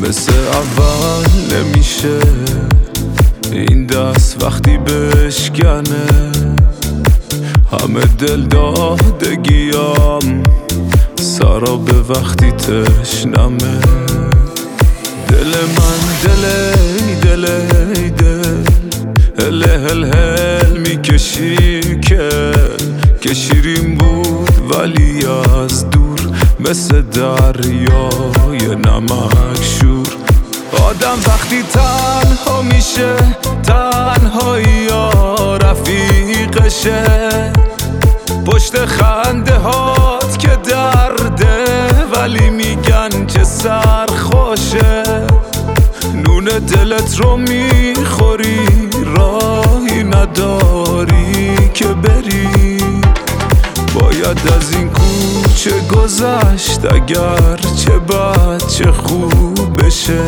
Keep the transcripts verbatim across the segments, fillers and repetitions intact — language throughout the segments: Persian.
مثل اول نمیشه این دست وقتی بشکنه، همه دل دادگیام سراب وقتی تشنمه. دل من دل ای دل ای دل هل هل هل میکشی که که شیرین بود ولی از دور مثل دریای نمک شور. آدم وقتی تنها میشه تنهایی یا رفیقشه، پشت خنده هات که درده ولی میگن که سرخوشه. نون دلت رو میخوری راهی نداری که بری، باید از این کوچه گذشت اگر چه بد چه خوب بشه.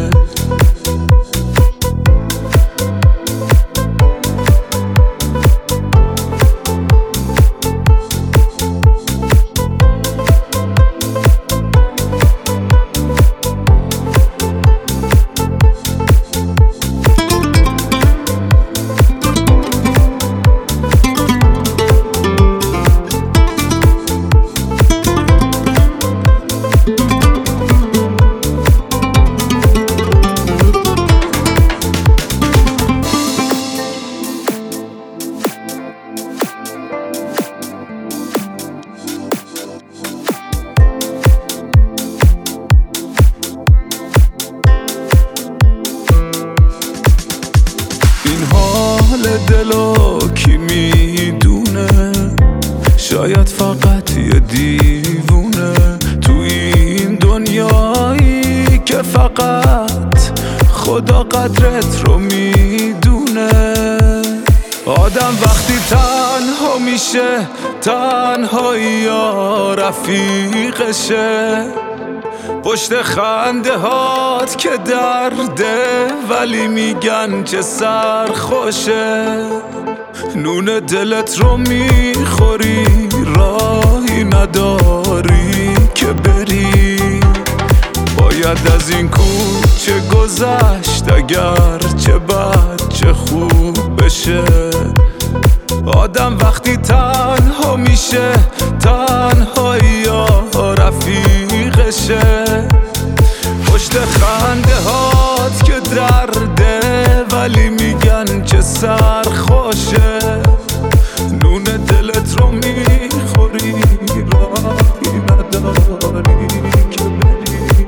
حال دلو کی میدونه، شاید فقط یه دیوونه تو این دنیایی که فقط خدا قدرت رو میدونه. آدم وقتی تنها میشه تنهایی یا رفیقشه، پشت خنده هات که درده ولی میگن چه سرخوشه. نون دلت رو میخوری راهی نداری که بری، باید از این کوچه گذشت اگر چه بد چه خوب بشه. آدم وقتی تنها میشه تنهایی یا رفیقشه، پشت خنده هات که درده ولی میگن چه سرخوشه. نون دلت رو میخوری راهی نداری که بری،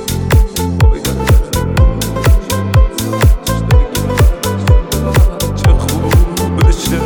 چه خوب بشه.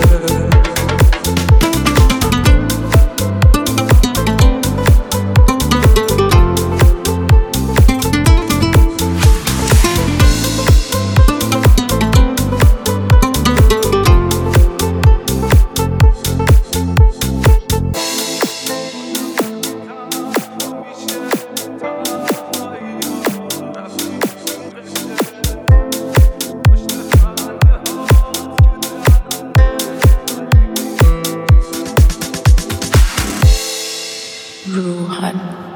Ruhan.